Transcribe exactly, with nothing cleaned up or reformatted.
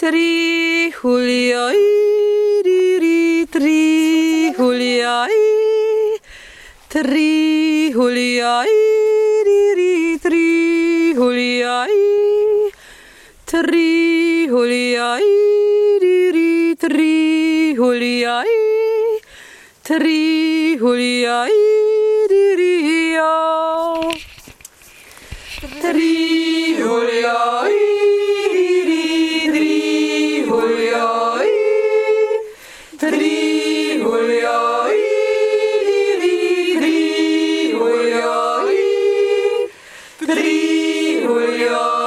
Tri hulioj, riri, tri hulioj, tri hulioj, riri, tri hulioj, tri hulioj, riri, tri hulioj, tri hulioj, riri, tri hulioj. Tri,